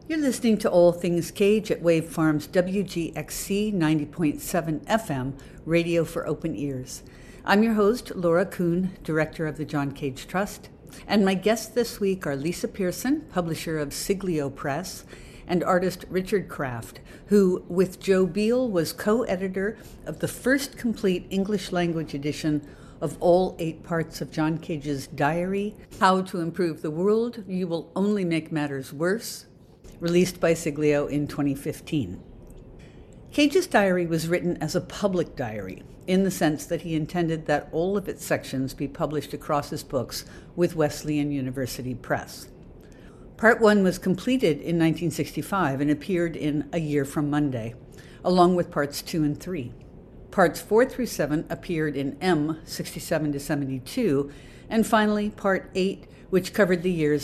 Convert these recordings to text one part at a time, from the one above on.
You're listening to All Things Cage at Wave Farm's WGXC 90.7 FM, Radio for Open Ears. I'm your host, Laura Kuhn, Director of the John Cage Trust, and my guests this week are Lisa Pearson, publisher of Siglio Press, and artist Richard Kraft, who, with Joe Beal, was co-editor of the first complete English language edition of all 8 parts of John Cage's diary, How to Improve the World, You Will Only Make Matters Worse, released by Siglio in 2015. Cage's diary was written as a public diary, in the sense that he intended that all of its sections be published across his books with Wesleyan University Press. Part 1 was completed in 1965 and appeared in A Year from Monday, along with parts 2 and 3. Parts 4 through 7 appeared in M, 67 to 72, and finally Part 8, which covered the years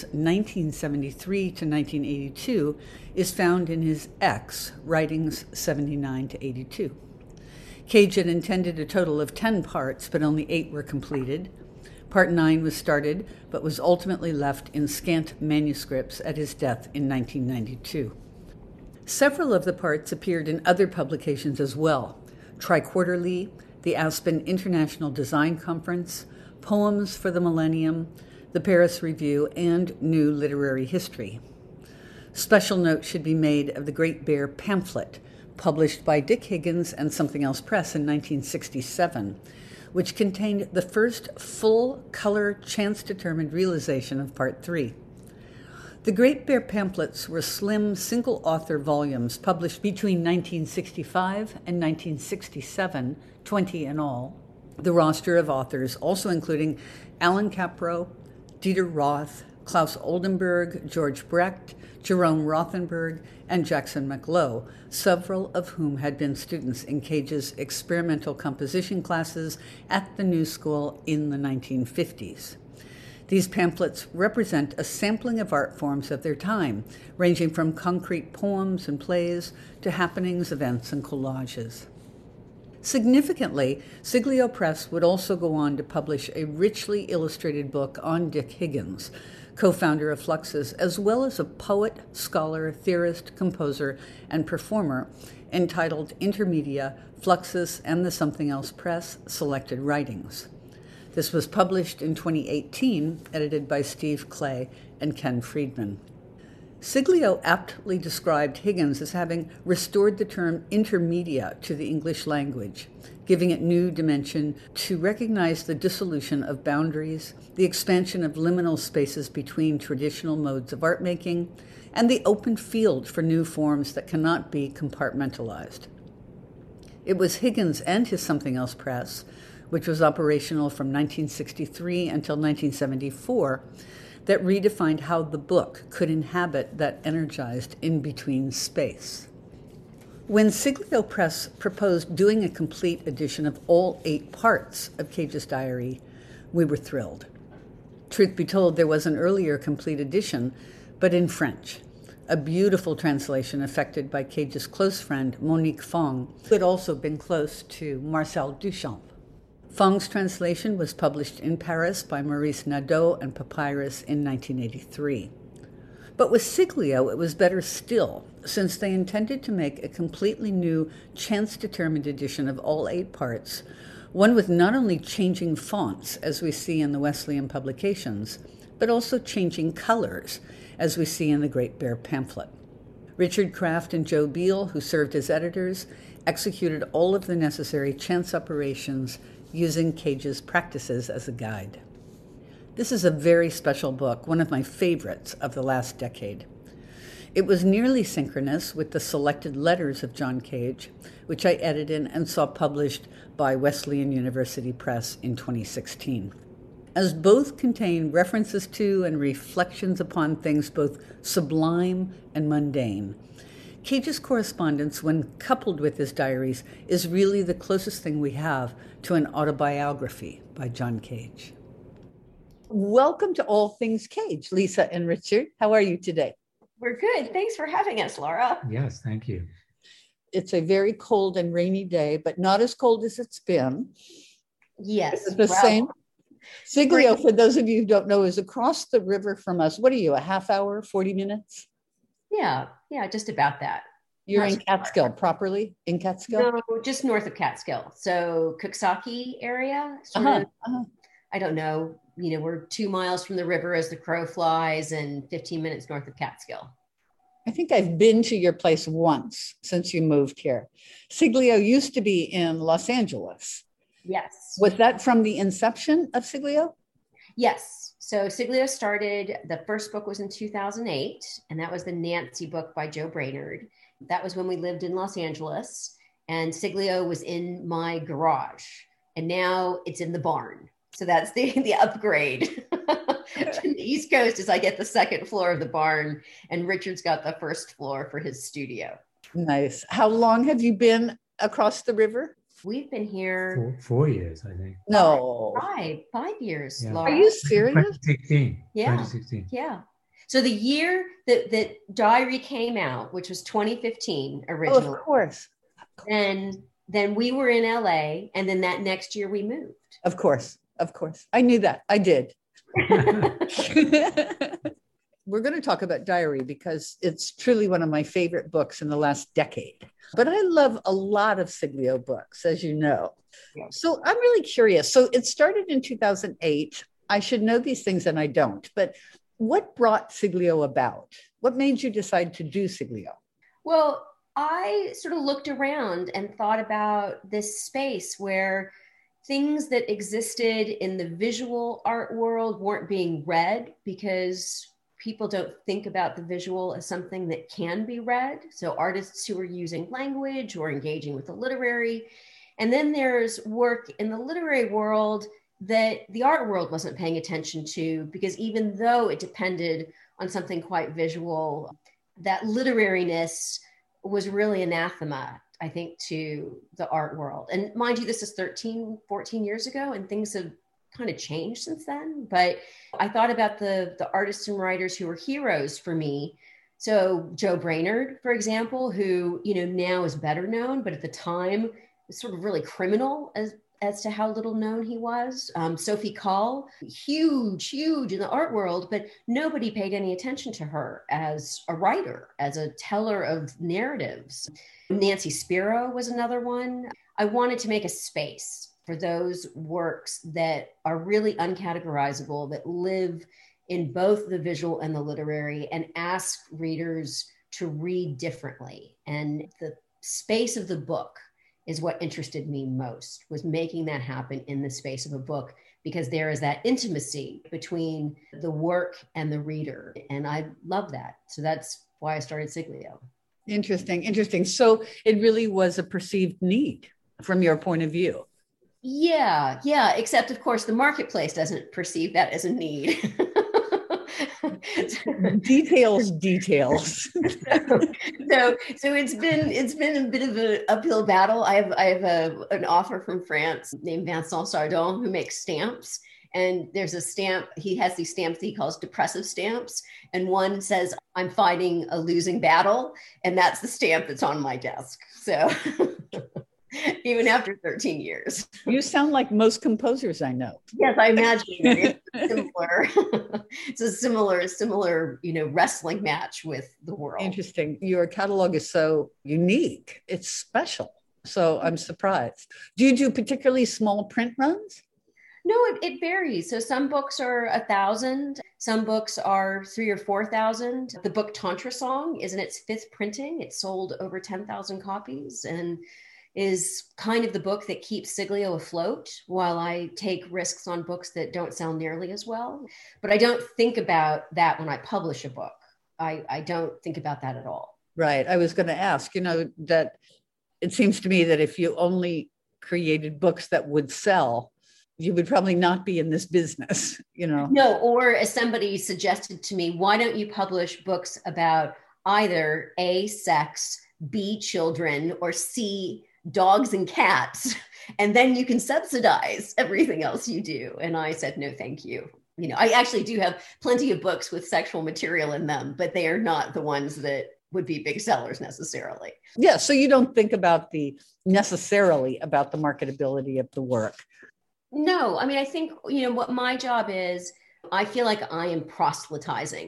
1973 to 1982, is found in his X, Writings 79 to 82. Cage had intended a total of 10 parts, but only 8 were completed. Part 9 was started, but was ultimately left in scant manuscripts at his death in 1992. Several of the parts appeared in other publications as well: Triquarterly, the Aspen International Design Conference, Poems for the Millennium, the Paris Review, and New Literary History. Special note should be made of the Great Bear pamphlet, published by Dick Higgins and Something Else Press in 1967, which contained the first full-color chance-determined realization of Part 3. The Great Bear pamphlets were slim single-author volumes published between 1965 and 1967, 20 in all. The roster of authors also including Alan Capro, Dieter Roth, Klaus Oldenburg, George Brecht, Jerome Rothenberg, and Jackson McLough, several of whom had been students in Cage's experimental composition classes at the New School in the 1950s. These pamphlets represent a sampling of art forms of their time, ranging from concrete poems and plays to happenings, events, and collages. Significantly, Siglio Press would also go on to publish a richly illustrated book on Dick Higgins, co-founder of Fluxus, as well as a poet, scholar, theorist, composer, and performer, entitled Intermedia, Fluxus and the Something Else Press, Selected Writings. This was published in 2018, edited by Steve Clay and Ken Friedman. Siglio aptly described Higgins as having restored the term intermedia to the English language, giving it new dimension to recognize the dissolution of boundaries, the expansion of liminal spaces between traditional modes of art making, and the open field for new forms that cannot be compartmentalized. It was Higgins and his Something Else Press, which was operational from 1963 until 1974, that redefined how the book could inhabit that energized in-between space. When Siglio Press proposed doing a complete edition of all 8 parts of Cage's diary, we were thrilled. Truth be told, there was an earlier complete edition, but in French, a beautiful translation effected by Cage's close friend Monique Fong, who had also been close to Marcel Duchamp. Fong's translation was published in Paris by Maurice Nadeau and Papyrus in 1983. But with Siglio, it was better still, since they intended to make a completely new, chance-determined edition of all 8 parts, one with not only changing fonts, as we see in the Wesleyan publications, but also changing colors, as we see in the Great Bear pamphlet. Richard Kraft and Joe Beal, who served as editors, executed all of the necessary chance operations using Cage's practices as a guide. This is a very special book, one of my favorites of the last decade. It was nearly synchronous with the Selected Letters of John Cage, which I edited and saw published by Wesleyan University Press in 2016. As both contain references to and reflections upon things both sublime and mundane, Cage's correspondence, when coupled with his diaries, is really the closest thing we have to an autobiography by John Cage. Welcome to All Things Cage, Lisa and Richard. How are you today? We're good. Thanks for having us, Laura. Yes, thank you. It's a very cold and rainy day, but not as cold as it's been. Yes. It's the same. Siglio, for those of you who don't know, is across the river from us. What are you, a half hour, 40 minutes? Yeah, just about that. You're Not in so far. Catskill, properly in Catskill? No, just north of Catskill. So Coxsackie area, sort Uh-huh. of, I don't know, we're 2 miles from the river as the crow flies and 15 minutes north of Catskill. I think I've been to your place once since you moved here. Siglio used to be in Los Angeles. Yes. Was that from the inception of Siglio? Yes. So Siglio started, the first book was in 2008, and that was the Nancy book by Joe Brainerd. That was when we lived in Los Angeles, and Siglio was in my garage, and now it's in the barn. So that's the upgrade. From the East Coast is I get the second floor of the barn, and Richard's got the first floor for his studio. Nice. How long have you been across the river? We've been here 4 years, I think. No. 5 years. Yeah. Laura. Are you serious? 2016. Yeah. 2016. Yeah. So the year that Diary came out, which was 2015 Oh, originally, of course. then we were in LA, and then that next year we moved. Of course. Of course. I knew that. I did. We're going to talk about Diary because it's truly one of my favorite books in the last decade. But I love a lot of Siglio books, as you know. Yeah. So I'm really curious. So it started in 2008. I should know these things and I don't. But what brought Siglio about? What made you decide to do Siglio? Well, I sort of looked around and thought about this space where things that existed in the visual art world weren't being read because people don't think about the visual as something that can be read. So artists who are using language or engaging with the literary. And then there's work in the literary world that the art world wasn't paying attention to, because even though it depended on something quite visual, that literariness was really anathema, I think, to the art world. And mind you, this is 13, 14 years ago, and things have kind of changed since then. But I thought about the artists and writers who were heroes for me. So Joe Brainerd, for example, who, now is better known, but at the time was sort of really criminal as to how little known he was. Sophie Calle, huge in the art world, but nobody paid any attention to her as a writer, as a teller of narratives. Nancy Spero was another one. I wanted to make a space for those works that are really uncategorizable, that live in both the visual and the literary, and ask readers to read differently. And the space of the book is what interested me most, was making that happen in the space of a book, because there is that intimacy between the work and the reader. And I love that. So that's why I started Siglio. Interesting. So it really was a perceived need from your point of view. Yeah. Except, of course, the marketplace doesn't perceive that as a need. Details. So it's been a bit of an uphill battle. I have an author from France named Vincent Sardon who makes stamps. And there's a stamp, he has these stamps that he calls depressive stamps. And one says, "I'm fighting a losing battle." And that's the stamp that's on my desk. So even after 13 years. You sound like most composers I know. Yes, I imagine it's similar. It's a similar, wrestling match with the world. Interesting. Your catalog is so unique. It's special. So I'm surprised. Do you do particularly small print runs? No, it varies. So some books are 1,000. Some books are 3,000 or 4,000. The book Tantra Song is in its 5th printing. It sold over 10,000 copies and is kind of the book that keeps Siglio afloat while I take risks on books that don't sell nearly as well. But I don't think about that when I publish a book. I don't think about that at all. Right. I was going to ask, that it seems to me that if you only created books that would sell, you would probably not be in this business, No, or as somebody suggested to me, why don't you publish books about either A, sex, B, children, or C, dogs and cats, and then you can subsidize everything else you do. And I said, no, thank you. I actually do have plenty of books with sexual material in them, but they are not the ones that would be big sellers necessarily. Yeah. So you don't think necessarily about the marketability of the work. No, I mean, I think, what my job is, I feel like I am proselytizing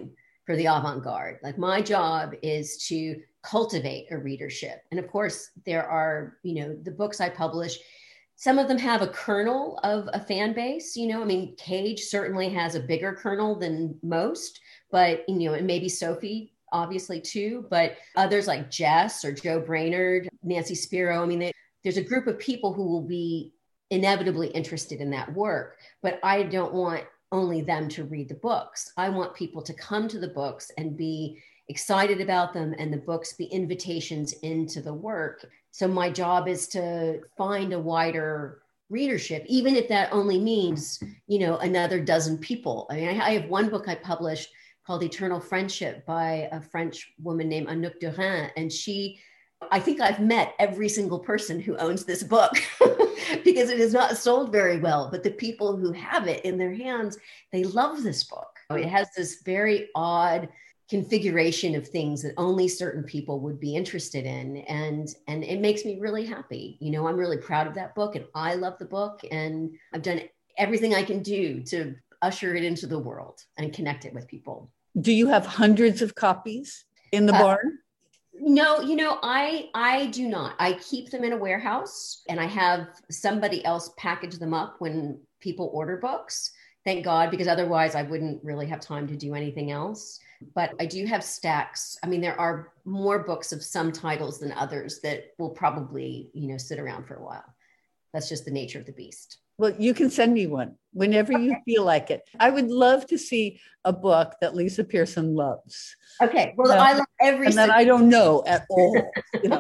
for the avant-garde. Like my job is to cultivate a readership. And of course, there are, the books I publish, some of them have a kernel of a fan base. I mean, Cage certainly has a bigger kernel than most, but, and maybe Sophie obviously too, but others like Jess or Joe Brainerd, Nancy Spiro. I mean, there's a group of people who will be inevitably interested in that work, but I don't want only them to read the books. I want people to come to the books and be excited about them, and the books be invitations into the work. So my job is to find a wider readership, even if that only means, another dozen people. I mean, I have one book I published called Eternal Friendship by a French woman named Anouk Durin. And I think I've met every single person who owns this book because it is not sold very well, but the people who have it in their hands, they love this book. It has this very odd configuration of things that only certain people would be interested in. And it makes me really happy. I'm really proud of that book, and I love the book, and I've done everything I can do to usher it into the world and connect it with people. Do you have hundreds of copies in the barn? No, I do not. I keep them in a warehouse, and I have somebody else package them up when people order books. Thank God, because otherwise I wouldn't really have time to do anything else. But I do have stacks. I mean, there are more books of some titles than others that will probably, sit around for a while. That's just the nature of the beast. Well, you can send me one whenever you feel like it. I would love to see a book that Lisa Pearson loves. Okay. Well, I love every. And that I don't know at all.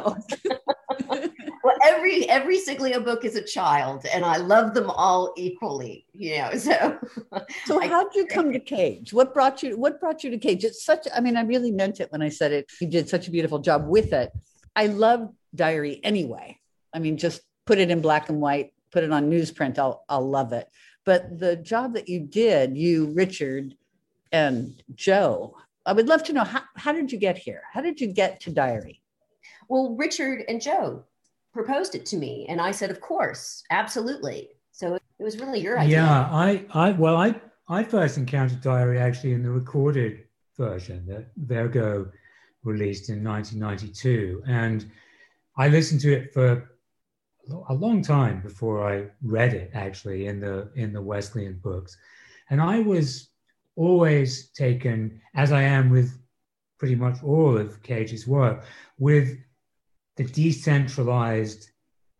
Well, every Siglia book is a child, and I love them all equally. So how did you come to Cage? What brought you to Cage? It's such. I mean, I really meant it when I said it. You did such a beautiful job with it. I love diary anyway. I mean, just put it in black and white. Put it on newsprint, I'll love it. But the job that you did, you, Richard, and Joe, I would love to know, how did you get here? How did you get to diary? Well, Richard and Joe proposed it to me, and I said, of course, absolutely. So it was really your idea. Yeah, I first encountered diary actually in the recorded version that Vergo released in 1992. And I listened to it for a long time before I read it, actually, in the Wesleyan books. And I was always taken, as I am with pretty much all of Cage's work, with the decentralized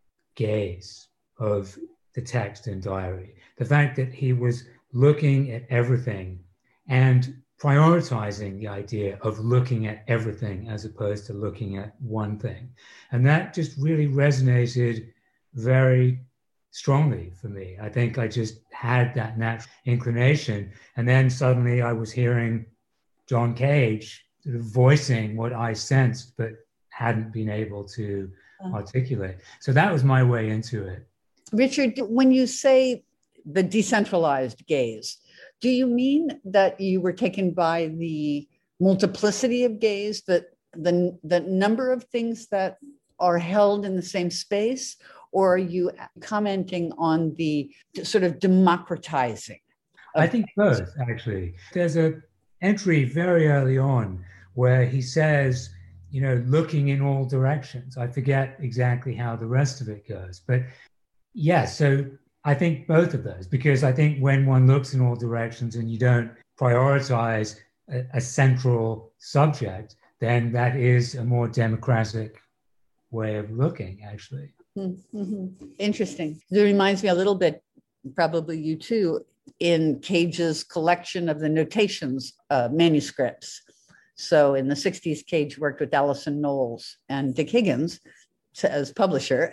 gaze of the text in diary. The fact that he was looking at everything and prioritizing the idea of looking at everything as opposed to looking at one thing. And that just really resonated very strongly for me. I think I just had that natural inclination. And then suddenly I was hearing John Cage sort of voicing what I sensed, but hadn't been able to articulate. So that was my way into it. Richard, when you say the decentralized gaze, do you mean that you were taken by the multiplicity of gaze, that the number of things that are held in the same space? Or are you commenting on the sort of democratizing? I think both, actually. There's an entry very early on where he says, looking in all directions. I forget exactly how the rest of it goes. But yeah, so I think both of those, because I think when one looks in all directions and you don't prioritize a central subject, then that is a more democratic way of looking, actually. Mm-hmm. Interesting. It reminds me a little bit, probably you too, in Cage's collection of the notations manuscripts. So in the 60s, Cage worked with Allison Knowles and Dick Higgins as publisher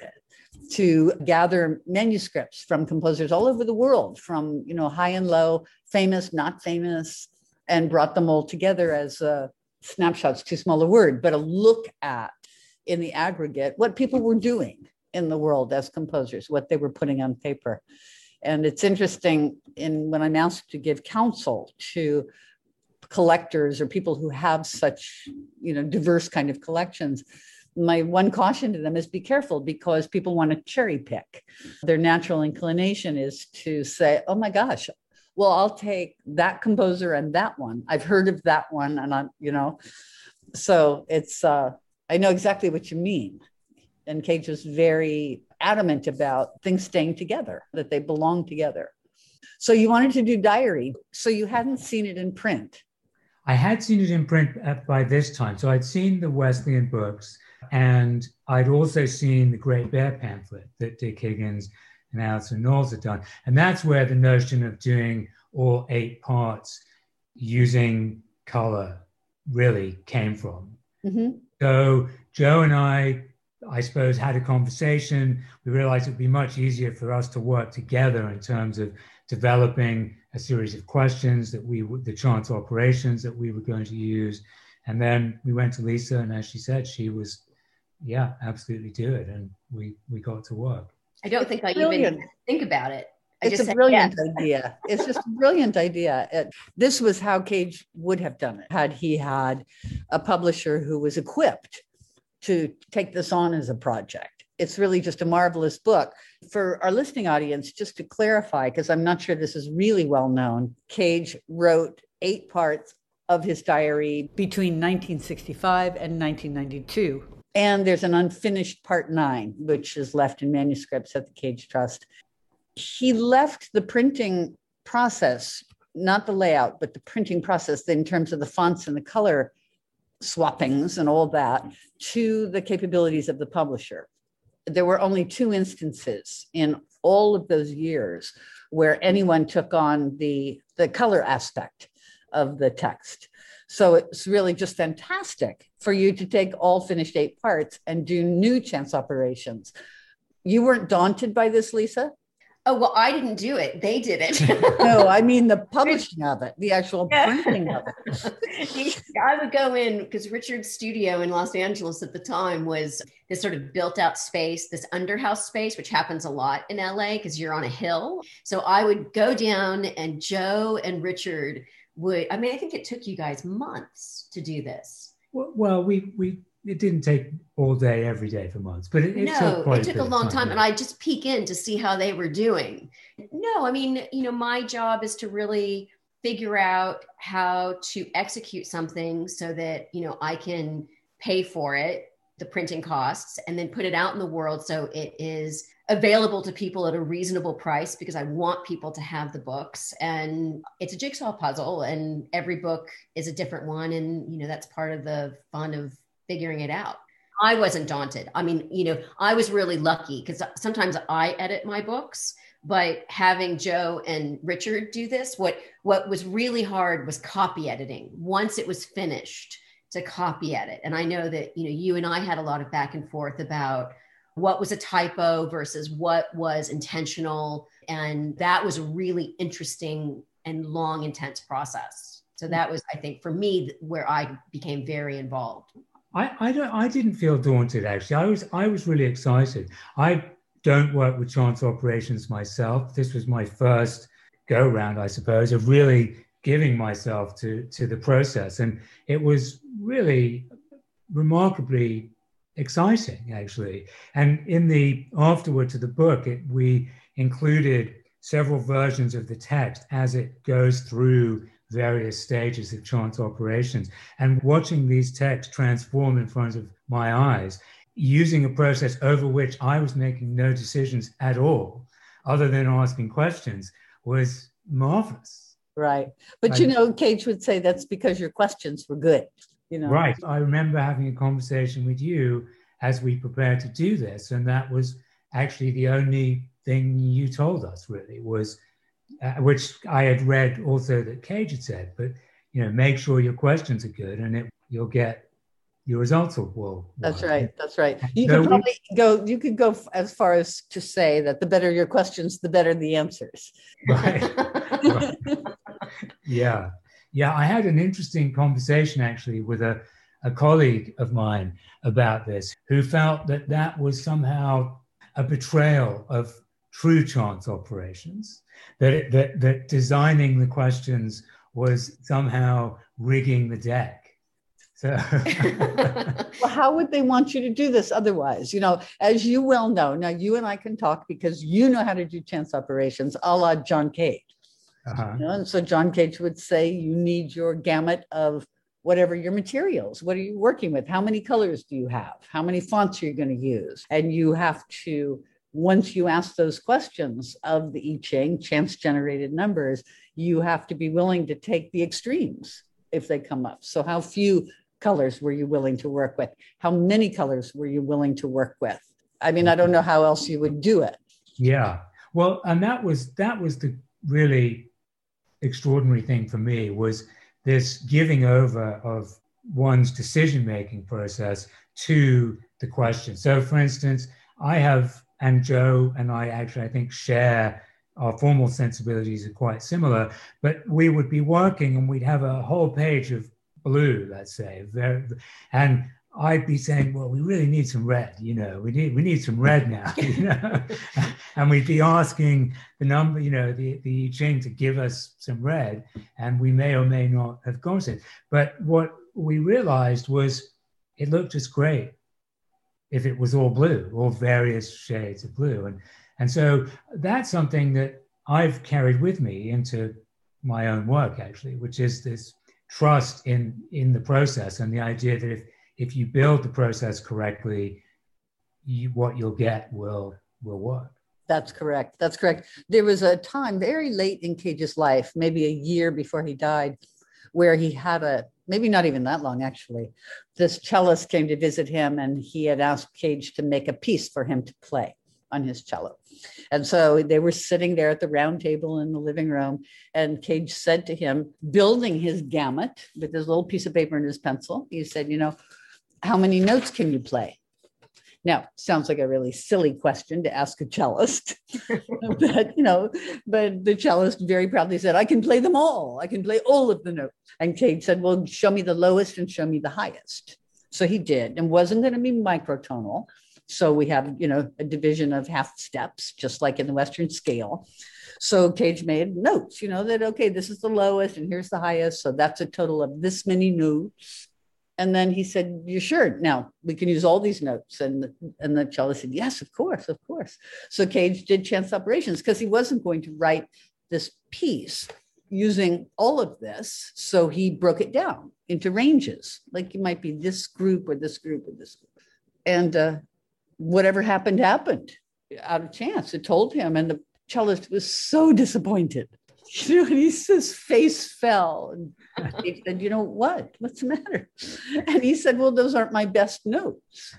to gather manuscripts from composers all over the world, from high and low, famous, not famous, and brought them all together as snapshots, too small a word, but a look at, in the aggregate, what people were doing in the world as composers, what they were putting on paper. And it's interesting, when I'm asked to give counsel to collectors or people who have such, diverse kind of collections, my one caution to them is be careful, because people want to cherry pick. Their natural inclination is to say, oh my gosh, well, I'll take that composer and that one. I've heard of that one. And so it's, I know exactly what you mean. And Cage was very adamant about things staying together, that they belong together. So you wanted to do diary. So you hadn't seen it in print. I had seen it in print by this time. So I'd seen the Wesleyan books, and I'd also seen the Great Bear pamphlet that Dick Higgins and Alison Knowles had done. And that's where the notion of doing all 8 parts using color really came from. Mm-hmm. So Joe and I suppose, had a conversation. We realized it would be much easier for us to work together in terms of developing a series of questions the chance operations that we were going to use. And then we went to Lisa, and as she said, she was, yeah, absolutely do it. And we got to work. I don't think I even think about it. It's a brilliant idea. It's just a brilliant idea. This was how Cage would have done it had he had a publisher who was equipped to take this on as a project. It's really just a marvelous book. For our listening audience, just to clarify, because I'm not sure this is really well known, Cage wrote 8 parts of his diary between 1965 and 1992. And there's an unfinished part 9, which is left in manuscripts at the Cage Trust. He left the printing process, not the layout, but the printing process in terms of the fonts and the color swappings and all that, to the capabilities of the publisher. There were only 2 instances in all of those years where anyone took on the color aspect of the text. So it's really just fantastic for you to take all finished 8 parts and do new chance operations. You weren't daunted by this, Lisa? Oh, well, I didn't do it. They did it. No, I mean the publishing of it, the actual printing of it. I would go in, because Richard's studio in Los Angeles at the time was this sort of built out space, this underhouse space, which happens a lot in LA because you're on a hill. So I would go down, and Joe and Richard would, I think it took you guys months to do this. Well, it didn't take all day, every day for months, but it took a long time. And I just peek in to see how they were doing. No, my job is to really figure out how to execute something so that, I can pay for it, the printing costs, and then put it out in the world so it is available to people at a reasonable price, because I want people to have the books. And it's a jigsaw puzzle, and every book is a different one. And, that's part of the fun of figuring it out. I wasn't daunted. I was really lucky because sometimes I edit my books, but having Joe and Richard do this, what was really hard was copy editing. Once it was finished, to copy edit. And I know that, you and I had a lot of back and forth about what was a typo versus what was intentional. And that was a really interesting and long, intense process. So that was, I think, for me, where I became very involved. I didn't feel daunted, actually. I was really excited. I don't work with chance operations myself. This was my first go round, I suppose, of really giving myself to the process. And it was really remarkably exciting, actually. And in the afterward to the book, we included several versions of the text as it goes through various stages of chance operations, and watching these texts transform in front of my eyes, using a process over which I was making no decisions at all, other than asking questions, was marvelous. Right. But, Cage would say that's because your questions were good. Right. I remember having a conversation with you as we prepared to do this, and that was actually the only thing you told us, really, was which I had read also that Cage had said, but make sure your questions are good, and you'll get your results will. That's right. You could go as far as to say that the better your questions, the better the answers. Right. Right. Yeah. I had an interesting conversation actually with a colleague of mine about this, who felt that was somehow a betrayal of true chance operations, that designing the questions was somehow rigging the deck. So well, how would they want you to do this otherwise? As you well know, now you and I can talk because you know how to do chance operations a la John Cage. Uh-huh. And so John Cage would say, you need your gamut of whatever your materials. What are you working with? How many colors do you have? How many fonts are you going to use? And you have to, once you ask those questions of the I Ching, chance generated numbers, you have to be willing to take the extremes if they come up. So how few colors were you willing to work with? How many colors were you willing to work with? I mean, I don't know how else you would do it. Yeah. Well, and that was the really extraordinary thing for me, was this giving over of one's decision-making process to the question. So for instance, and Joe and I actually, I think, share our formal sensibilities are quite similar, but we would be working and we'd have a whole page of blue, let's say, and I'd be saying, well, we really need some red, we need some red now, and we'd be asking the number, the I Ching to give us some red, and we may or may not have got it. But what we realized was it looked just great if it was all blue, all various shades of blue. And so that's something that I've carried with me into my own work, actually, which is this trust in the process, and the idea that if you build the process correctly, what you'll get will work. That's correct. That's correct. There was a time very late in Cage's life, maybe a year before he died, where he had maybe not even that long, actually. This cellist came to visit him, and he had asked Cage to make a piece for him to play on his cello. And so they were sitting there at the round table in the living room, and Cage said to him, building his gamut with his little piece of paper and his pencil, he said, how many notes can you play? Now, sounds like a really silly question to ask a cellist, but the cellist very proudly said, I can play them all. I can play all of the notes. And Cage said, well, show me the lowest and show me the highest. So he did, and wasn't going to be microtonal. So we have, a division of half steps, just like in the Western scale. So Cage made notes, that, okay, this is the lowest and here's the highest. So that's a total of this many notes. And then he said, you're sure? Now we can use all these notes. And the cellist said, yes, of course, of course. So Cage did chance operations because he wasn't going to write this piece using all of this. So he broke it down into ranges. Like it might be this group or this group or this group. And whatever happened out of chance. It told him. And the cellist was so disappointed. And his face fell. And he said, what's the matter? And he said, well, those aren't my best notes.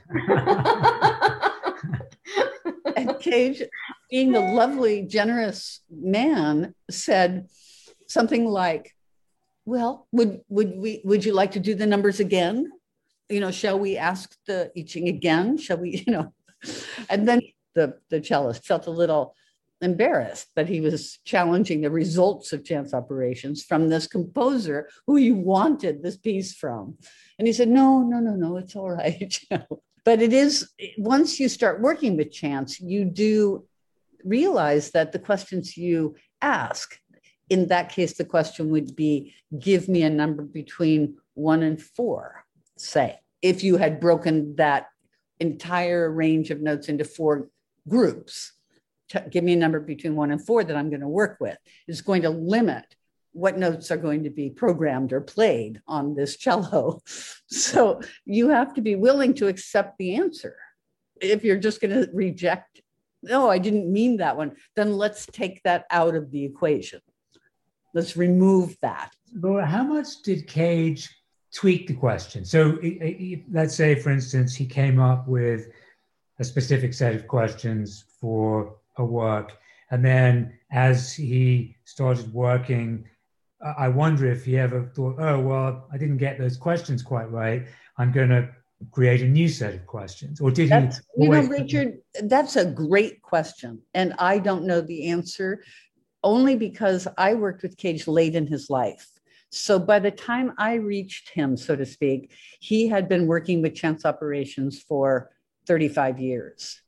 And Cage, being the lovely, generous man, said something like, well, would you like to do the numbers again? Shall we ask the I Ching again? Shall we, And then the cellist felt a little embarrassed that he was challenging the results of chance operations from this composer who he wanted this piece from. And he said, no, it's all right. But it is, once you start working with chance, you do realize that the questions you ask, in that case, the question would be, give me a number between 1 and 4, say, if you had broken that entire range of notes into 4 groups. Give me a number between 1 and 4 that I'm going to work with. Is going to limit what notes are going to be programmed or played on this cello. So you have to be willing to accept the answer. If you're just going to reject, no, I didn't mean that one, then let's take that out of the equation. Let's remove that. Laura, how much did Cage tweak the question? So let's say, for instance, he came up with a specific set of questions for a work, and then as he started working, I wonder if he ever thought, oh, well, I didn't get those questions quite right. I'm going to create a new set of questions. Or did he? Richard, that's a great question. And I don't know the answer, only because I worked with Cage late in his life. So by the time I reached him, so to speak, he had been working with chance operations for 35 years.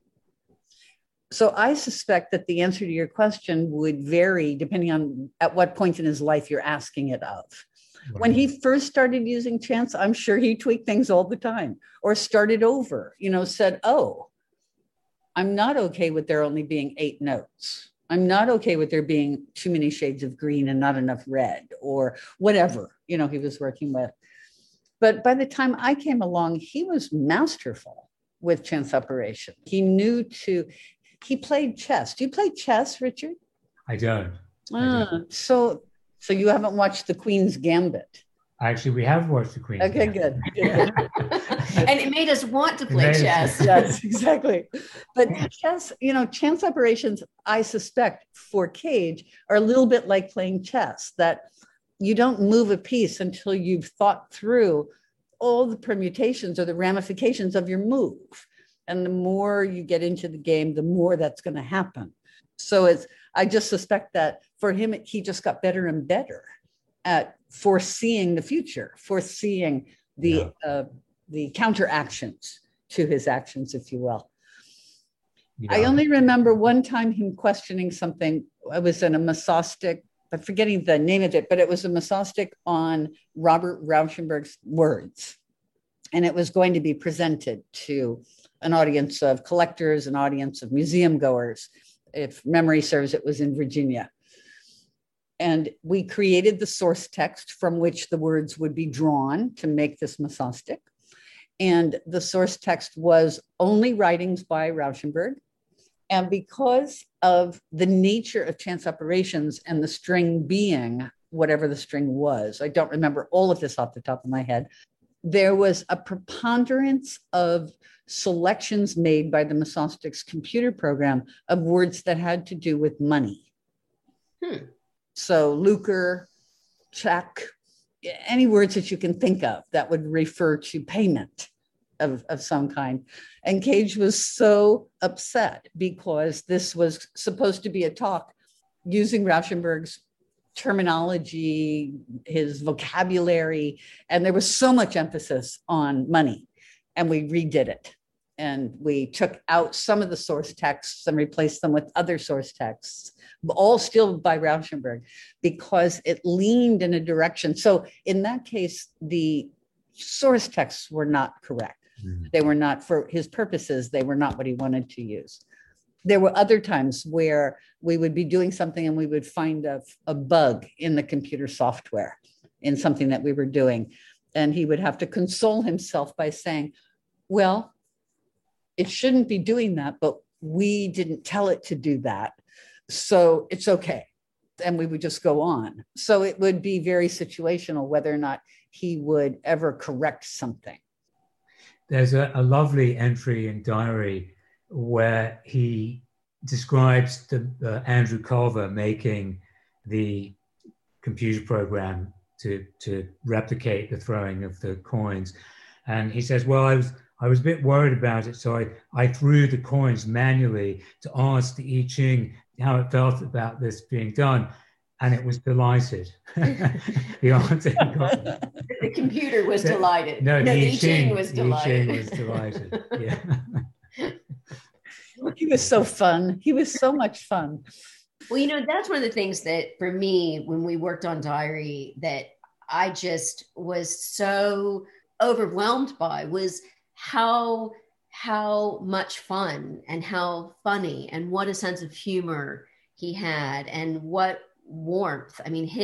So I suspect that the answer to your question would vary depending on at what point in his life you're asking it of. Right. When he first started using chance, I'm sure he tweaked things all the time or started over, said, oh, I'm not okay with there only being 8 notes. I'm not okay with there being too many shades of green and not enough red or whatever, he was working with. But by the time I came along, he was masterful with chance operation. He played chess. Do you play chess, Richard? I don't. So you haven't watched The Queen's Gambit? Actually, we have watched The Queen's Gambit. Good. And it made us want to play chess. Yes, exactly. But chess, chance operations, I suspect for Cage are a little bit like playing chess, that you don't move a piece until you've thought through all the permutations or the ramifications of your move. And the more you get into the game, the more that's going to happen. So I just suspect that for him, he just got better and better at foreseeing the future, foreseeing the counteractions to his actions, if you will. Yeah. I only remember one time him questioning something. I was in a Mesostic, I'm forgetting the name of it, but it was a Mesostic on Robert Rauschenberg's words. And it was going to be presented to an audience of collectors, an audience of museum goers. If memory serves, it was in Virginia. And we created the source text from which the words would be drawn to make this Mesostic. And the source text was only writings by Rauschenberg. And because of the nature of chance operations and the string being whatever the string was, I don't remember all of this off the top of my head, there was a preponderance of selections made by the Mesostic's computer program of words that had to do with money. So lucre, check, any words that you can think of that would refer to payment of some kind. And Cage was so upset because this was supposed to be a talk using Rauschenberg's terminology, his vocabulary, and there was so much emphasis on money. And we redid it. And we took out some of the source texts and replaced them with other source texts, all still by Rauschenberg, because it leaned in a direction. So in that case, the source texts were not correct. They were not, for his purposes, they were not what he wanted to use. There were other times where we would be doing something and we would find a bug in the computer software in something that we were doing. And he would have to console himself by saying, well, it shouldn't be doing that, but we didn't tell it to do that. So it's okay. And we would just go on. So it would be very situational whether or not he would ever correct something. There's a lovely entry in Diary where he describes Andrew Culver making the computer program to replicate the throwing of the coins. And he says, well, I was a bit worried about it, so I threw the coins manually to ask the I Ching how it felt about this being done. And it was delighted. The answer the computer was delighted. No, the I Ching was delighted. I Ching was delighted. Yeah. He was so fun. He was so much fun. Well, that's one of the things that for me, when we worked on Diary, that I just was so overwhelmed by was how much fun and how funny and what a sense of humor he had and what warmth. I mean,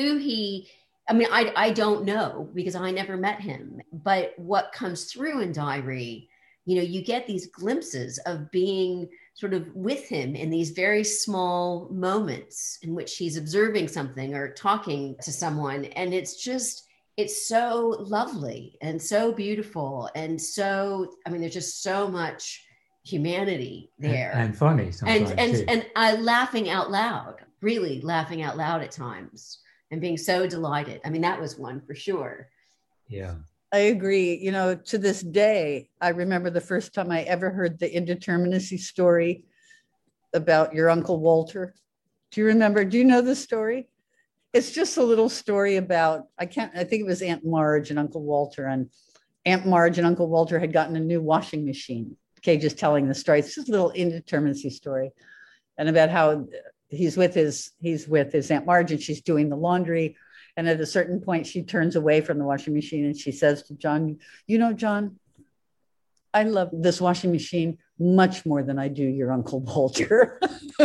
I don't know because I never met him, but what comes through in Diary, you get these glimpses of being sort of with him in these very small moments in which he's observing something or talking to someone. And it's so lovely and so beautiful. And so, there's just so much humanity there. And funny sometimes. And laughing out loud, really laughing out loud at times and being so delighted. That was one for sure. Yeah. I agree. To this day, I remember the first time I ever heard the indeterminacy story about your Uncle Walter. Do you remember? Do you know the story? It's just a little story about, I think it was Aunt Marge and Uncle Walter, and Aunt Marge and Uncle Walter had gotten a new washing machine. Cage is telling the story. It's just a little indeterminacy story, and about how he's with his Aunt Marge and she's doing the laundry. And at a certain point, she turns away from the washing machine and she says to John, John, I love this washing machine much more than I do your Uncle Walter.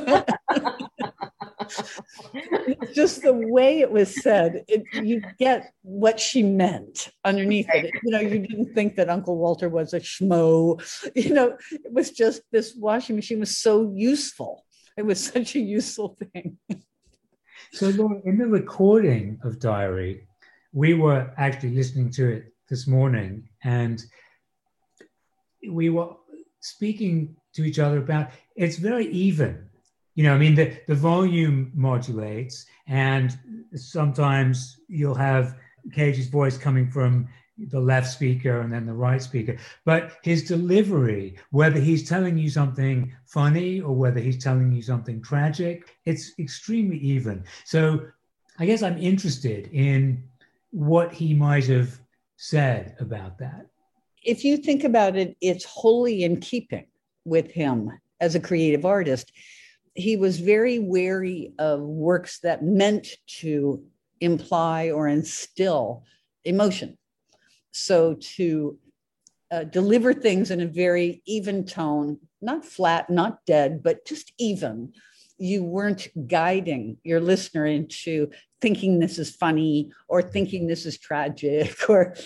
It's just the way it was said. You get what she meant underneath it. You didn't think that Uncle Walter was a schmo. It was just this washing machine was so useful. It was such a useful thing. So, Laura, in the recording of Diary, we were actually listening to it this morning, and we were speaking to each other about it's very even. The volume modulates, and sometimes you'll have Cage's voice coming from the left speaker and then the right speaker. But his delivery, whether he's telling you something funny or whether he's telling you something tragic, it's extremely even. So I guess I'm interested in what he might have said about that. If you think about it, it's wholly in keeping with him as a creative artist. He was very wary of works that meant to imply or instill emotion. So to deliver things in a very even tone, not flat, not dead, but just even. You weren't guiding your listener into thinking this is funny or thinking this is tragic.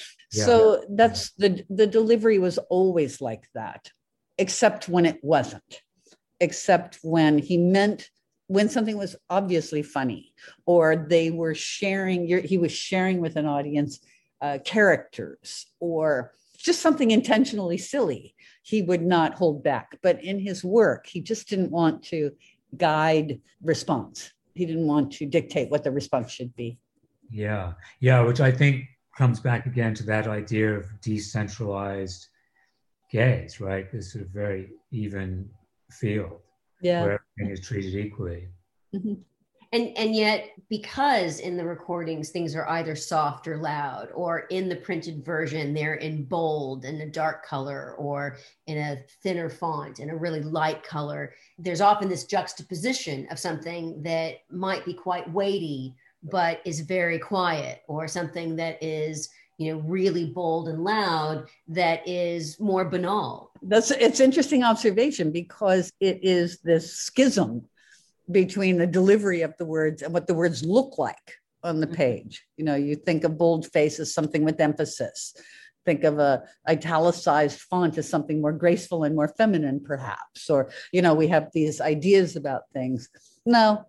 So that's the delivery was always like that, except when it wasn't. Except when he meant when something was obviously funny, or they were he was sharing with an audience characters, or just something intentionally silly, he would not hold back. But in his work, he just didn't want to guide response. He didn't want to dictate what the response should be. Yeah, which I think comes back again to that idea of decentralized gaze, right? This sort of very even field where everything is treated equally. Mm-hmm. And yet, because in the recordings things are either soft or loud, or in the printed version they're in bold and a dark color, or in a thinner font and a really light color, there's often this juxtaposition of something that might be quite weighty but is very quiet, or something that is really bold and loud that is more banal. It's interesting observation, because it is this schism between the delivery of the words and what the words look like on the page. You think of boldface as something with emphasis. Think of a italicized font as something more graceful and more feminine, perhaps. Or, we have these ideas about things. No,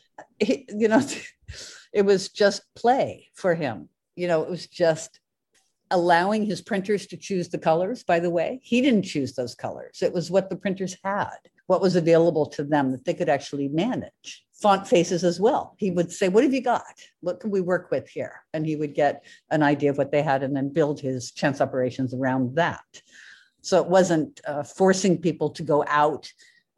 it was just play for him. It was just allowing his printers to choose the colors. By the way, he didn't choose those colors. It was what the printers had, what was available to them that they could actually manage. Font faces as well. He would say, what have you got? What can we work with here? And he would get an idea of what they had and then build his chance operations around that. So it wasn't forcing people to go out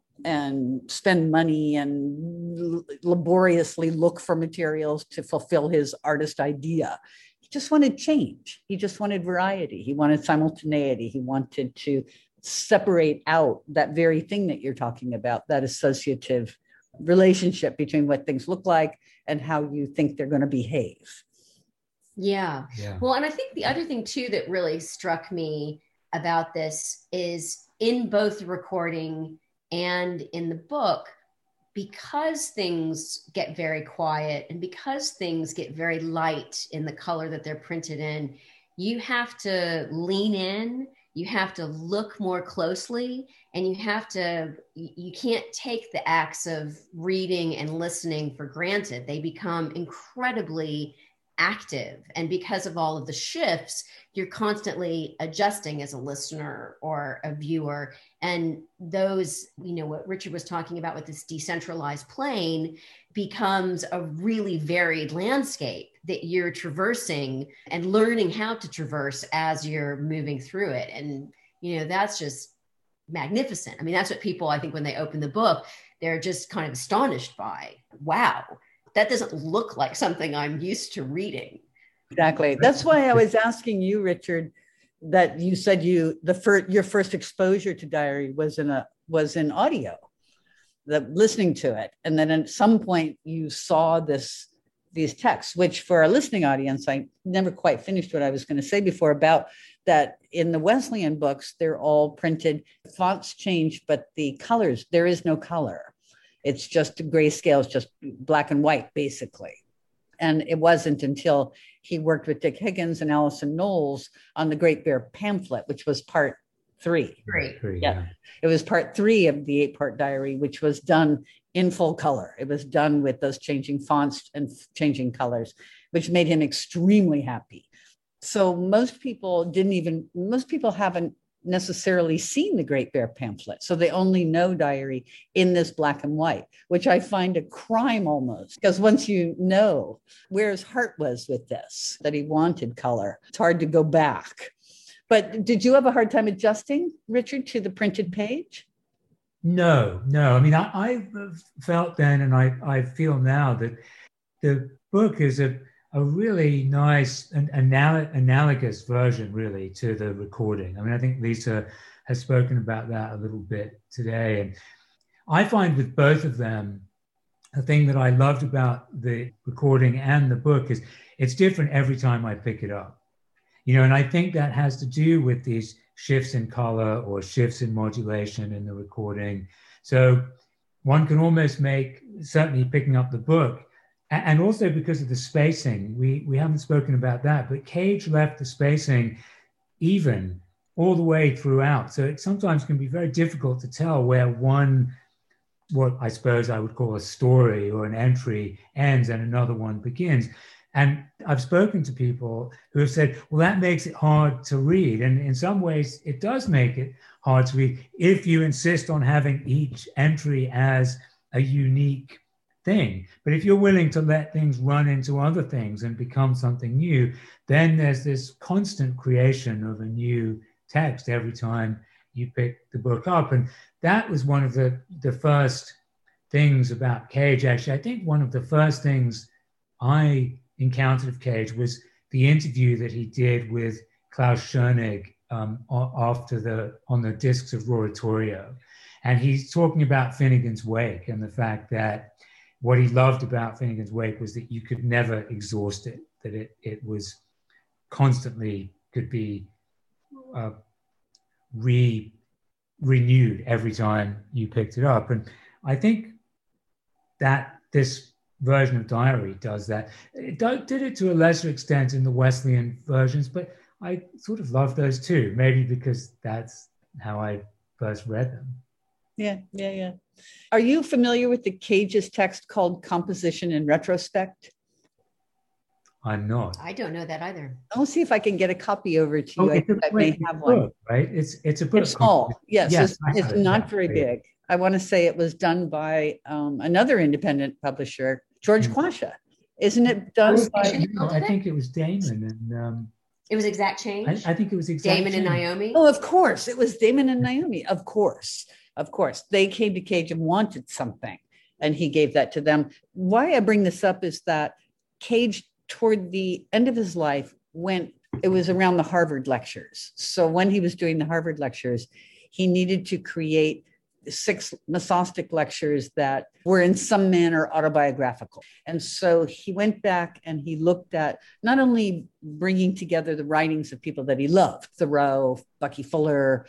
and spend money and laboriously look for materials to fulfill his artist idea. He just wanted change. He just wanted variety. He wanted simultaneity. He wanted to separate out that very thing that you're talking about, that associative relationship between what things look like and how you think they're going to behave. Yeah. Well, and I think the other thing too that really struck me about this is in both the recording and in the book, because things get very quiet and because things get very light in the color that they're printed in, you have to lean in, you have to look more closely, and you can't take the acts of reading and listening for granted. They become incredibly active. And because of all of the shifts, you're constantly adjusting as a listener or a viewer. And those, what Richard was talking about with this decentralized plane becomes a really varied landscape that you're traversing and learning how to traverse as you're moving through it. And, that's just magnificent. I mean, that's what people, I think, when they open the book, they're just kind of astonished by, wow, that doesn't look like something I'm used to reading. Exactly. That's why I was asking you, Richard, that you said your first exposure to Diary was in audio, listening to it. And then at some point you saw these texts, which for our listening audience, I never quite finished what I was going to say before about that in the Wesleyan books, they're all printed, fonts change, but the colors, there is no color. It's just grayscale, it's just black and white, basically. And it wasn't until he worked with Dick Higgins and Allison Knowles on the Great Bear pamphlet, which was part 3. Yeah. It was part 3 of the 8-part diary, which was done in full color. It was done with those changing fonts and changing colors, which made him extremely happy. So most people haven't necessarily seen the Great Bear pamphlet. So they only know diary in this black and white, which I find a crime almost, because once you know where his heart was with this, that he wanted color, it's hard to go back. But did you have a hard time adjusting, Richard, to the printed page? No. I mean, I felt then, and I feel now, that the book is a really nice and analogous version, really, to the recording. I mean, I think Lisa has spoken about that a little bit today. And I find with both of them, the thing that I loved about the recording and the book is it's different every time I pick it up. And I think that has to do with these shifts in color or shifts in modulation in the recording. So one can almost make, certainly picking up the book, and also because of the spacing, we haven't spoken about that, but Cage left the spacing even all the way throughout. So it sometimes can be very difficult to tell where one, what I suppose I would call a story or an entry, ends and another one begins. And I've spoken to people who have said, well, that makes it hard to read. And in some ways, it does make it hard to read if you insist on having each entry as a unique thing. But if you're willing to let things run into other things and become something new, then there's this constant creation of a new text every time you pick the book up. And that was one of the first things about Cage. Actually, I think one of the first things I encountered of Cage was the interview that he did with Klaus Schoenig on the discs of Roratorio. And he's talking about Finnegan's Wake and the fact that what he loved about Finnegan's Wake was that you could never exhaust it, that it was constantly could be renewed every time you picked it up. And I think that this version of Diary does that. It did it to a lesser extent in the Wesleyan versions, but I sort of love those too, maybe because that's how I first read them. Yeah. Are you familiar with the Cage's text called Composition in Retrospect? I'm not. I don't know that either. I'll see if I can get a copy over to you. I may have one. Book, right? It's a book. It's small. Yes, it's not very big. big. I want to say it was done by another independent publisher, George Quasha. Isn't it done by? No, I think it was Damon and. It was Exact Change. I think it was Exact Damon Change. and Naomi. Oh, of course, it was Damon and Naomi. Of course, they came to Cage and wanted something, and he gave that to them. Why I bring this up is that Cage, toward the end of his life, it was around the Harvard lectures. So when he was doing the Harvard lectures, he needed to create 6 Mesostic lectures that were in some manner autobiographical. And so he went back and he looked at not only bringing together the writings of people that he loved, Thoreau, Bucky Fuller,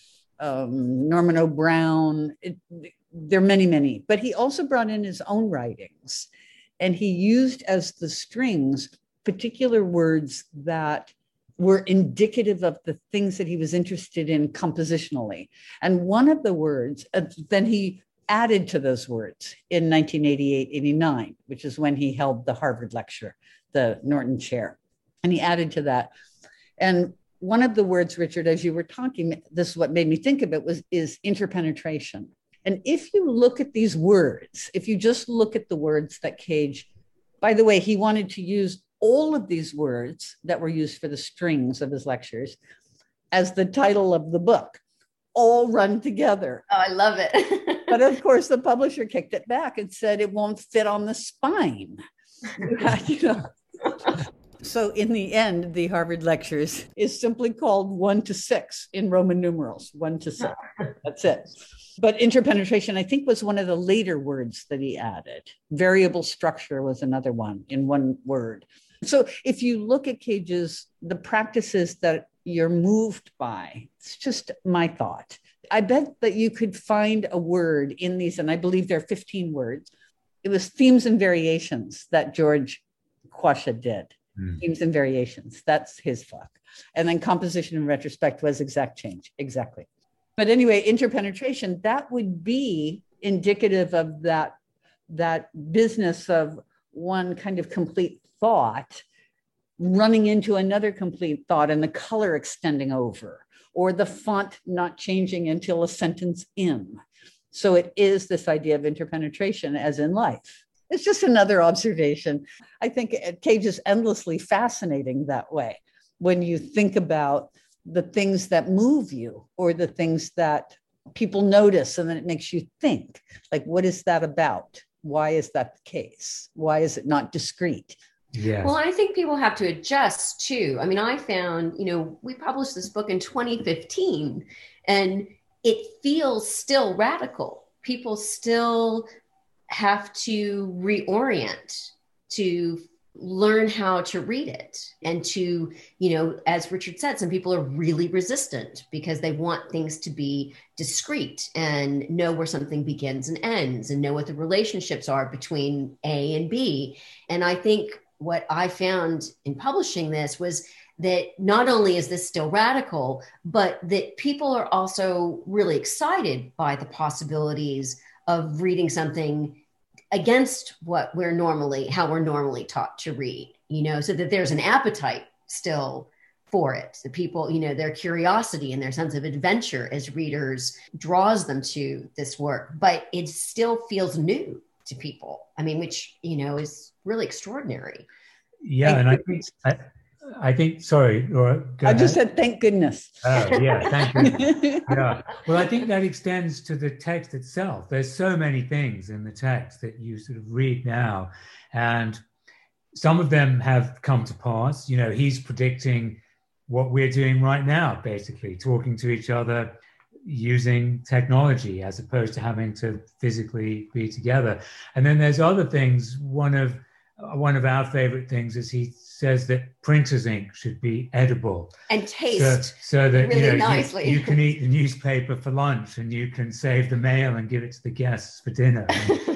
Norman O. Brown, there are many, many, but he also brought in his own writings. And he used as the strings particular words that were indicative of the things that he was interested in compositionally. And one of the words, then he added to those words in 1988-89, which is when he held the Harvard lecture, the Norton Chair. And he added to that. And one of the words, Richard, as you were talking, this is what made me think of it, is interpenetration. And if you look at these words, if you just look at the words that Cage, by the way, he wanted to use all of these words that were used for the strings of his lectures as the title of the book, all run together. Oh, I love it. But of course, the publisher kicked it back and said it won't fit on the spine. So in the end, the Harvard lectures is simply called 1 to 6 in Roman numerals, 1 to 6. That's it. But interpenetration, I think, was one of the later words that he added. Variable structure was another one in one word. So if you look at Cage's, the practices that you're moved by. It's just my thought. I bet that you could find a word in these, and I believe there are 15 words. It was themes and variations that George Quasha did. Themes and variations. That's his book. And then composition and retrospect was exact change. Exactly. But anyway, interpenetration, that would be indicative of that business of one kind of complete thought running into another complete thought and the color extending over, or the font not changing until a sentence in. So it is this idea of interpenetration as in life. It's just another observation. I think Cage is endlessly fascinating that way. When you think about the things that move you or the things that people notice, and then it makes you think, like, what is that about? Why is that the case? Why is it not discrete? Yes. Well, I think people have to adjust too. I mean, I found, we published this book in 2015 and it feels still radical. People still have to reorient to learn how to read it and to, as Richard said, some people are really resistant because they want things to be discrete and know where something begins and ends and know what the relationships are between A and B. And I think what I found in publishing this was that not only is this still radical, but that people are also really excited by the possibilities of reading something against how we're normally taught to read, so that there's an appetite still for it. The people, their curiosity and their sense of adventure as readers draws them to this work, but it still feels new to people. I mean, which, is really extraordinary. Yeah. And I think, sorry, Laura, go ahead. Just said, thank goodness. Oh, yeah, thank you. Yeah. Well, I think that extends to the text itself. There's so many things in the text that you sort of read now, and some of them have come to pass. He's predicting what we're doing right now, basically, talking to each other using technology as opposed to having to physically be together. And then there's other things. One of our favorite things is he says that printer's ink should be edible and taste so that really nicely. You can eat the newspaper for lunch and you can save the mail and give it to the guests for dinner.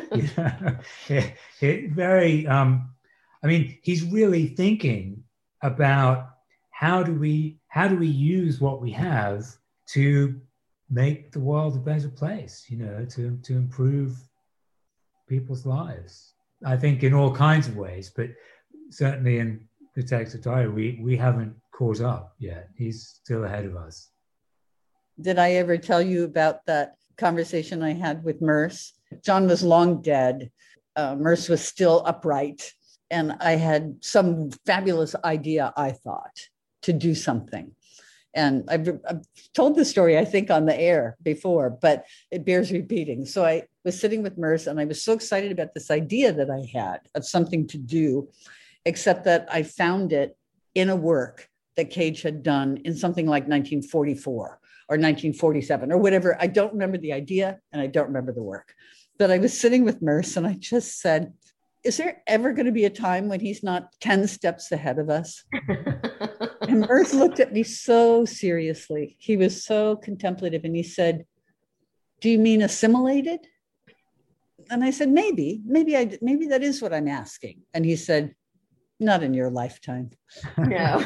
He's really thinking about how do we use what we have to make the world a better place, to improve people's lives. I think in all kinds of ways, but certainly in the text of Diary, we haven't caught up yet. He's still ahead of us. Did I ever tell you about that conversation I had with Merce? John was long dead. Merce was still upright. And I had some fabulous idea, I thought, to do something. And I've told the story, I think, on the air before, but it bears repeating. So I was sitting with Merce and I was so excited about this idea that I had of something to do, except that I found it in a work that Cage had done in something like 1944 or 1947 or whatever. I don't remember the idea and I don't remember the work. But I was sitting with Merce and I just said, is there ever going to be a time when he's not 10 steps ahead of us? And Merce looked at me so seriously. He was so contemplative and he said, do you mean assimilated? And I said, maybe that is what I'm asking. And he said, not in your lifetime. No.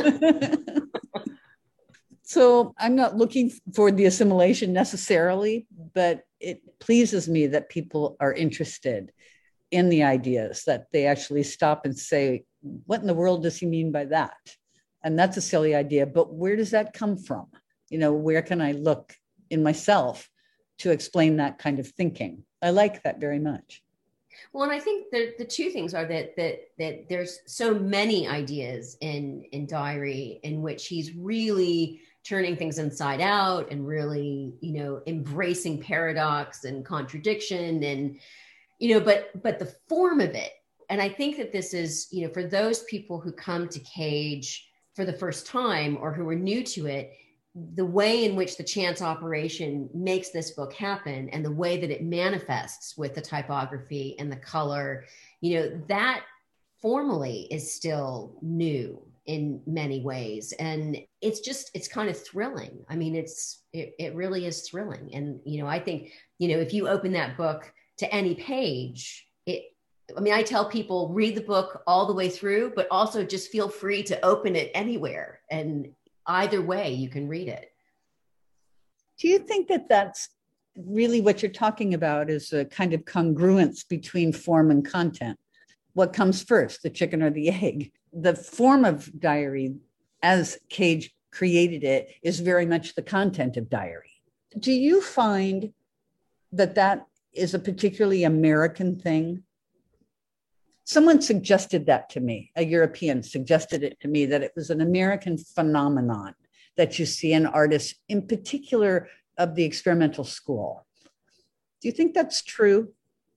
So I'm not looking for the assimilation necessarily, but it pleases me that people are interested in the ideas, that they actually stop and say, what in the world does he mean by that? And that's a silly idea, but where does that come from? Where can I look in myself to explain that kind of thinking? I like that very much. Well, and I think the two things are that there's so many ideas in Diary in which he's really turning things inside out and really, embracing paradox and contradiction and, but the form of it. And I think that this is, for those people who come to Cage for the first time or who are new to it, the way in which the chance operation makes this book happen and the way that it manifests with the typography and the color, that formally is still new in many ways. And it's kind of thrilling. I mean, it really is thrilling. And, I think, if you open that book to any page, I tell people read the book all the way through, but also just feel free to open it anywhere. And either way, you can read it. Do you think that that's really what you're talking about, is a kind of congruence between form and content? What comes first, the chicken or the egg? The form of diary, as Cage created it, is very much the content of diary. Do you find that that is a particularly American thing? Someone suggested that to me, a European suggested it to me, that it was an American phenomenon that you see in artists, in particular of the experimental school. Do you think that's true?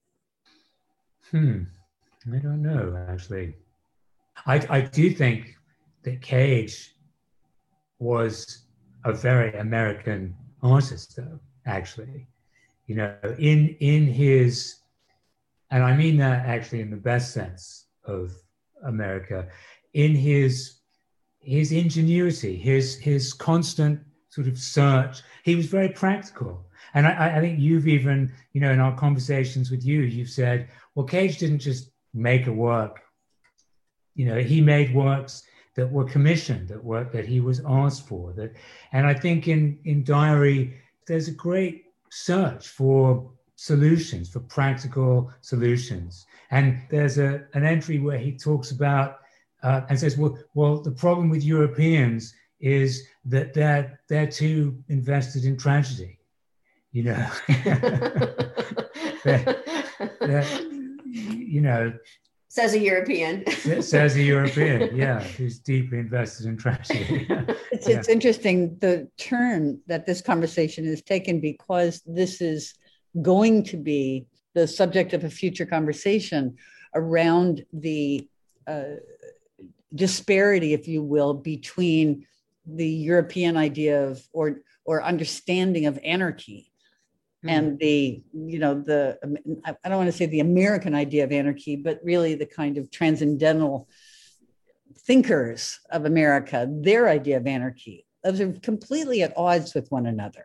I don't know, actually. I do think that Cage was a very American artist, though, actually. In his, and I mean that actually in the best sense of America, in his ingenuity, his constant sort of search. He was very practical. And I think you've even, in our conversations with you, you've said, well, Cage didn't just make a work. He made works that were commissioned, that he was asked for. And I think in Diary, there's a great search for solutions, for practical solutions. And there's an entry where he talks about and says, well, the problem with Europeans is that they're too invested in tragedy. Says a European. Says a European, yeah, who's deeply invested in tragedy. It's interesting, the turn that this conversation has taken, because this is going to be the subject of a future conversation around the disparity, if you will, between the European idea of or understanding of anarchy and the I don't want to say the American idea of anarchy, but really the kind of transcendental thinkers of America, their idea of anarchy. Those are completely at odds with one another.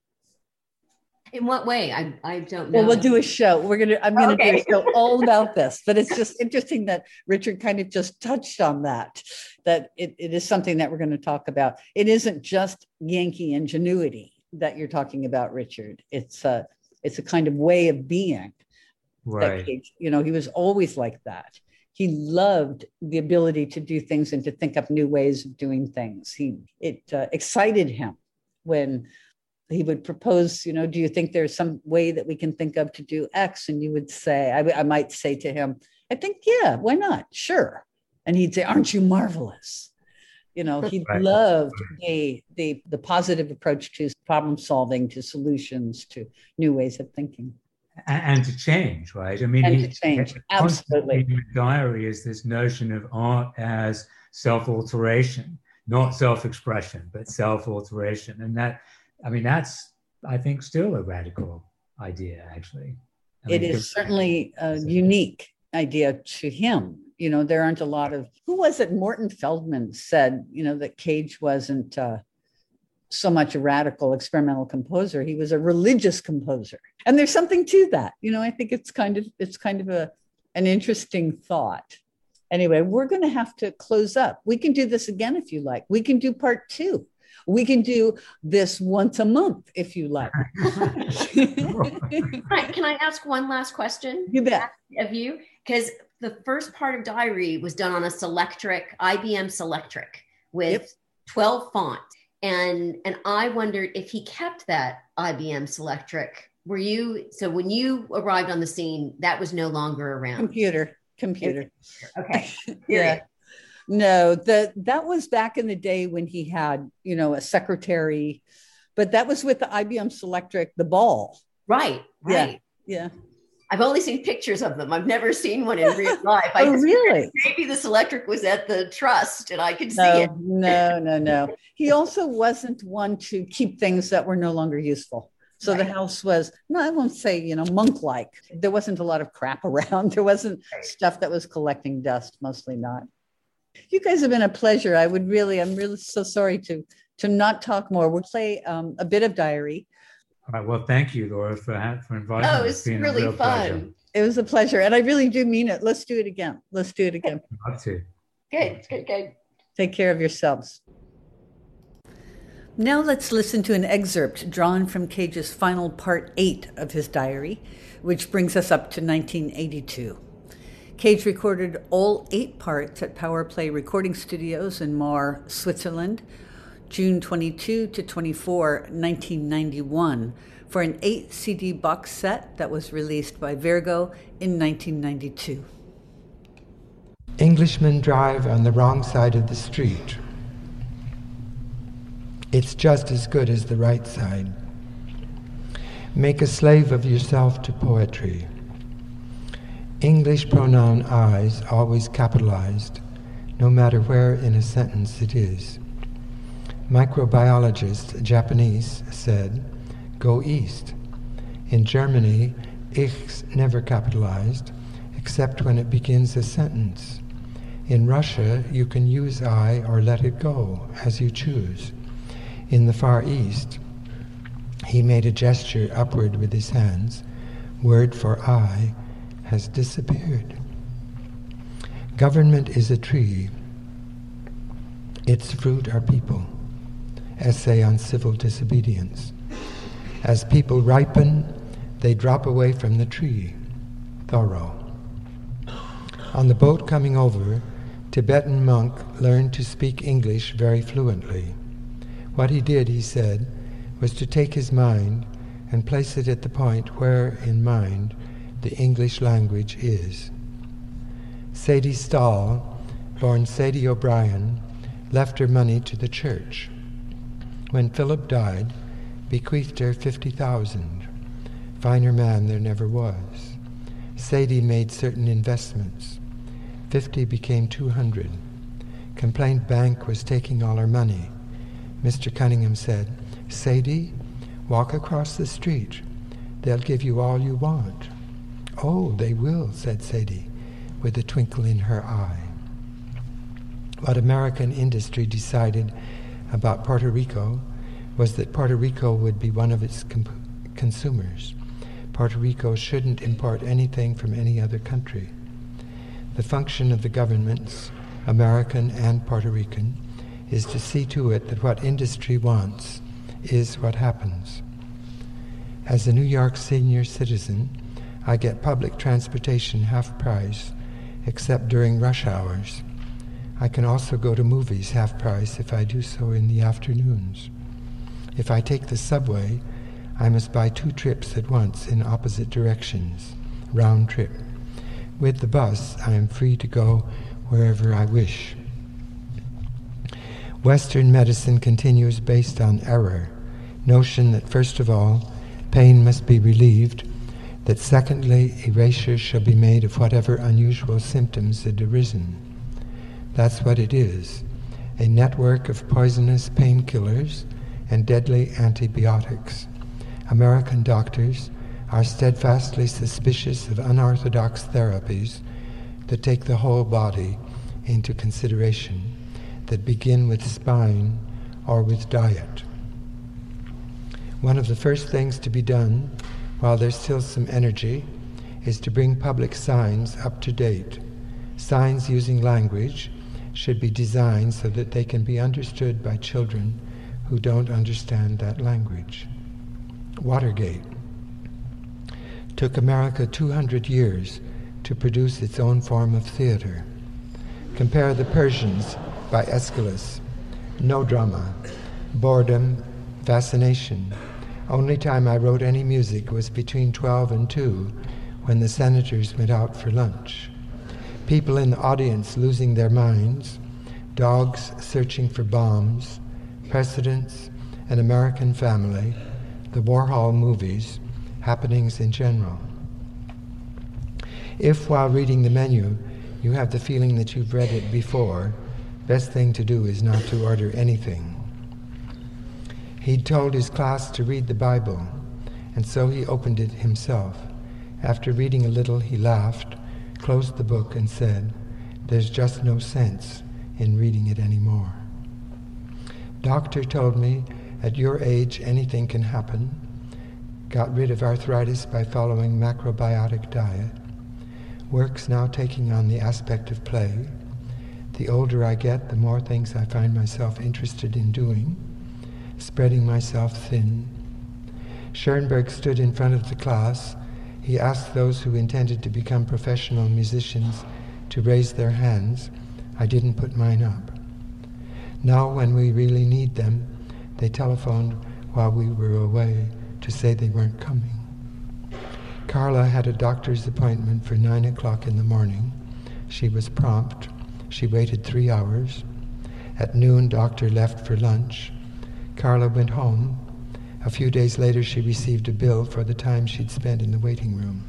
In what way? I don't know. Well, we'll do a show. I'm gonna do a show all about this. But it's just interesting that Richard kind of just touched on that it is something that we're going to talk about. It isn't just Yankee ingenuity that you're talking about, Richard. It's a kind of way of being. Right. He was always like that. He loved the ability to do things and to think up new ways of doing things. It excited him when he would propose, do you think there's some way that we can think of to do X? And you would say, I might say to him, I think, yeah, why not? Sure. And he'd say, aren't you marvelous? He right. loved the positive approach to problem solving, to solutions, to new ways of thinking. And to change, right? To change, absolutely. In Diary is this notion of art as self-alteration, not self-expression, but self-alteration. And that's, I think, still a radical idea, actually. It is certainly a unique idea to him. There aren't a lot of, who was it? Morton Feldman said, that Cage wasn't so much a radical experimental composer. He was a religious composer. And there's something to that. I think it's kind of an interesting thought. Anyway, we're going to have to close up. We can do this again if you like. We can do part 2. We can do this once a month if you like. Right. Can I ask one last question? You bet. Of you? Because the first part of Diary was done on a IBM Selectric with 12 fonts. And I wondered if he kept that IBM Selectric. So when you arrived on the scene, that was no longer around? Computer. Okay. Yeah. No, that was back in the day when he had, a secretary, but that was with the IBM Selectric, the ball. Right. Yeah. I've only seen pictures of them. I've never seen one in real life. Really? Maybe the Selectric was at the Trust and I could see it. No. He also wasn't one to keep things that were no longer useful. So The house was, no, I won't say, monk-like. There wasn't a lot of crap around. There wasn't stuff that was collecting dust, mostly not. You guys have been a pleasure. I'm really so sorry to not talk more. We'll play a bit of diary. All right. Well, thank you, Laura, for inviting me. Oh, it was really fun. Pleasure. It was a pleasure. And I really do mean it. Let's do it again. I'd love to. Good. Take care of yourselves. Now let's listen to an excerpt drawn from Cage's final part 8 of his diary, which brings us up to 1982. Cage recorded all 8 parts at Power Play Recording Studios in Marr, Switzerland, June 22 to 24, 1991, for an 8 CD box set that was released by Vergo in 1992. Englishmen drive on the wrong side of the street. It's just as good as the right side. Make a slave of yourself to poetry. English pronoun I's always capitalized, no matter where in a sentence it is. Microbiologist Japanese said, go east. In Germany, ich's never capitalized, except when it begins a sentence. In Russia, you can use I or let it go, as you choose. In the Far East, he made a gesture upward with his hands. Word for I has disappeared. Government is a tree. Its fruit are people. Essay on civil disobedience. As people ripen, they drop away from the tree. Thoreau. On the boat coming over, Tibetan monk learned to speak English very fluently. What he did, he said, was to take his mind and place it at the point where, in mind, the English language is. Sadie Stahl, born Sadie O'Brien, left her money to the church. When Philip died, bequeathed her 50,000. Finer man there never was. Sadie made certain investments. 50 became 200. Complained bank was taking all her money. Mr. Cunningham said, Sadie, walk across the street. They'll give you all you want. Oh, they will, said Sadie, with a twinkle in her eye. What American industry decided about Puerto Rico was that Puerto Rico would be one of its consumers. Puerto Rico shouldn't import anything from any other country. The function of the governments, American and Puerto Rican, is to see to it that what industry wants is what happens. As a New York senior citizen, I get public transportation half price, except during rush hours. I can also go to movies half price if I do so in the afternoons. If I take the subway, I must buy 2 trips at once in opposite directions, round trip. With the bus, I am free to go wherever I wish. Western medicine continues based on error, notion that first of all, pain must be relieved, that secondly, erasure shall be made of whatever unusual symptoms had arisen. That's what it is, a network of poisonous painkillers and deadly antibiotics. American doctors are steadfastly suspicious of unorthodox therapies that take the whole body into consideration, that begin with spine or with diet. One of the first things to be done, while there's still some energy, is to bring public signs up to date. Signs using language should be designed so that they can be understood by children who don't understand that language. Watergate took America 200 years to produce its own form of theater. Compare The Persians by Aeschylus. No drama, boredom, fascination. Only time I wrote any music was between 12 and 2 when the senators went out for lunch. People in the audience losing their minds, dogs searching for bombs, presidents, an American family, the Warhol movies, happenings in general. If while reading the menu you have the feeling that you've read it before, best thing to do is not to order anything. He'd told his class to read the Bible, and so he opened it himself. After reading a little, he laughed, closed the book, and said, "There's just no sense in reading it anymore. Doctor told me, at your age anything can happen. Got rid of arthritis by following macrobiotic diet. Work's now taking on the aspect of play. The older I get, the more things I find myself interested in doing, spreading myself thin. Schoenberg stood in front of the class. He asked those who intended to become professional musicians to raise their hands. I didn't put mine up. Now, when we really need them, they telephoned while we were away to say they weren't coming. Carla had a doctor's appointment for 9 o'clock in the morning. She was prompt. She waited 3 hours. At noon, doctor left for lunch. Carla went home. A few days later, she received a bill for the time she'd spent in the waiting room.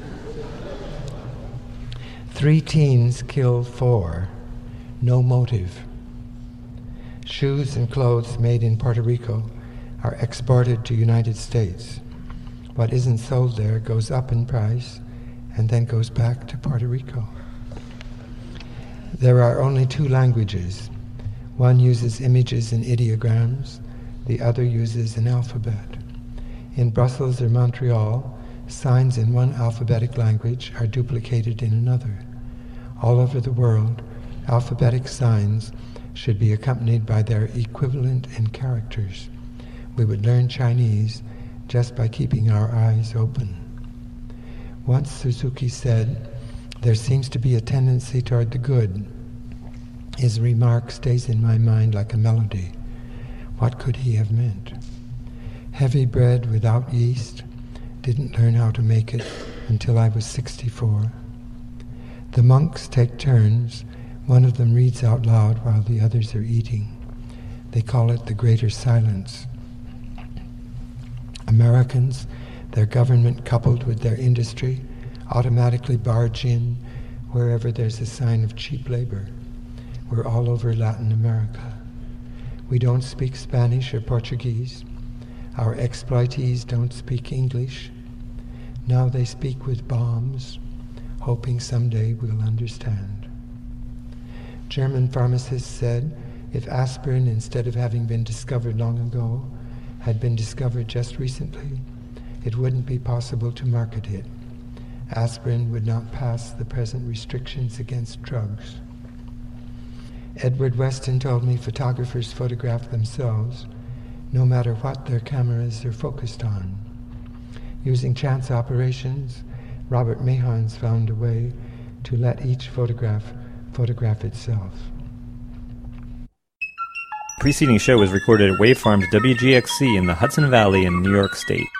3 teens kill 4. No motive. Shoes and clothes made in Puerto Rico are exported to United States. What isn't sold there goes up in price and then goes back to Puerto Rico. There are only 2 languages. One uses images and ideograms, the other uses an alphabet. In Brussels or Montreal, signs in one alphabetic language are duplicated in another. All over the world, alphabetic signs should be accompanied by their equivalent in characters. We would learn Chinese just by keeping our eyes open. Once Suzuki said, "There seems to be a tendency toward the good." His remark stays in my mind like a melody. What could he have meant? Heavy bread without yeast. Didn't learn how to make it until I was 64. The monks take turns. One of them reads out loud while the others are eating. They call it the greater silence. Americans, their government coupled with their industry, automatically barge in wherever there's a sign of cheap labor. We're all over Latin America. We don't speak Spanish or Portuguese. Our exploitees don't speak English. Now they speak with bombs, hoping someday we'll understand. German pharmacists said if aspirin, instead of having been discovered long ago, had been discovered just recently, it wouldn't be possible to market it. Aspirin would not pass the present restrictions against drugs. Edward Weston told me photographers photograph themselves, no matter what their cameras are focused on. Using chance operations, Robert Mahans found a way to let each photograph itself. The preceding show was recorded at Wave Farms WGXC in the Hudson Valley in New York State.